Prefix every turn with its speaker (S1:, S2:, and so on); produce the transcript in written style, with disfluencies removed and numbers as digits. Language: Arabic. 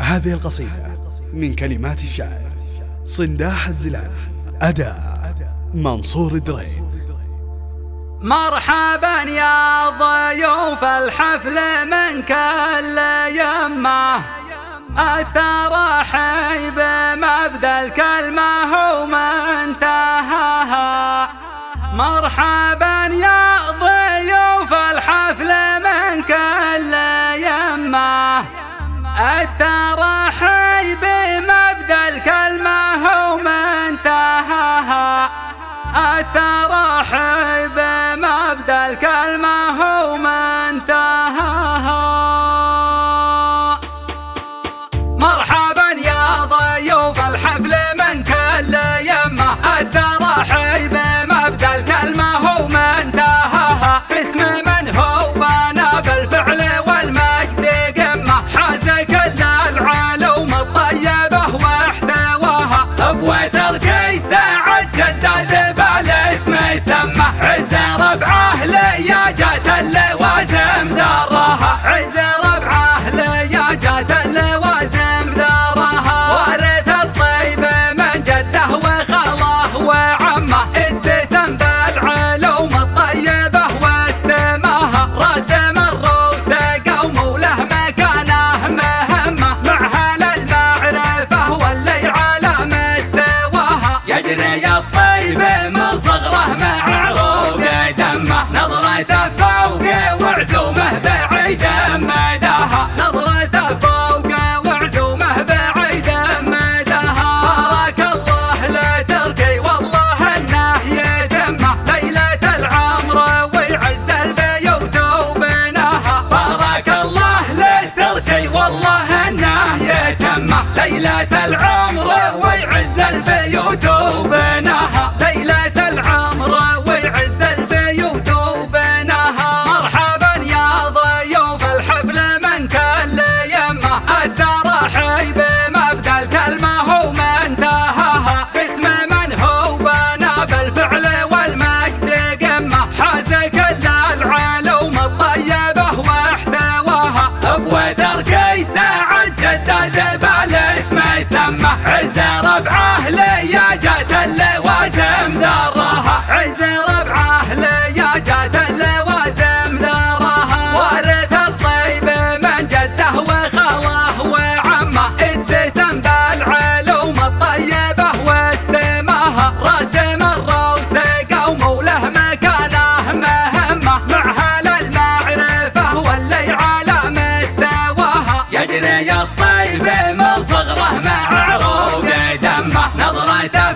S1: هذه القصيدة من كلمات الشاعر صنداح الزلال، أداء منصور الدريد.
S2: مرحبا يا ضيوف الحفل من كل يمه، الترحيب مبدأ الكلمة هو منتهاها. مرحبا يا ضيوف الحفل من كل يمه، الترحيب مبدأ الكلمة هو منتهاها. الترحيب مبدأ الكلمة هو منتهاها. مرحبا يا ضيوف الحفل من كل يمه، الترحيب مبدأ الكلمة هو منتهاها. باسم من هو بنى بالفعل والمجد قمة، حاز كل العلوم الطيبة واحتواها. ابوة الكي سعد شداد بالاسم يسمى، عز ربعه لياجات اللوازم ذراها. عز ربعه لياجات اللوازم ذراها. وارث الطيب من جده وخاله وعمه، اتسم بالعلوم الطيبة واستماها. راسم الروس قوم وله مكانه مهمة، مع اهل المعرفة واللي على مستواها. يجري الطيب من صغره مع عروق دمه، نظرته فوق وعزومه بعيد مداها. نظرته فوق وعزومه بعيد مداها. بارك الله لتركي والله انه يتمه، ليلة العمر ويعز البيوت وبناها. بارك الله لتركي والله انه يتمه، ليلة العمر ويعز البيوت وبناها. ليلة العمر ويعز البيوت وبناها. مرحبا يا ضيوف الحفل من كل يمه، الترحيب مبدأ الكلمة هو منتهاها. باسم من هو بنى بالفعل والمجد قمة، حاز كل العلوم الطيبة واحتواها. ابوة الكي سعد شداد بالاسم يسمى، عز ربعه لياجات اللوازم ذراها. عز ربعه لياجات اللوازم ذراها. وارث الطيب من جده وخاله وعمه، اتسم بالعلوم الطيبة واستماها. راسم الروس قوم وله مكانه مهمة، مع اهل المعرفة واللي على مستواها. يجري الطيب من صغره مع عروق دمه، نظرته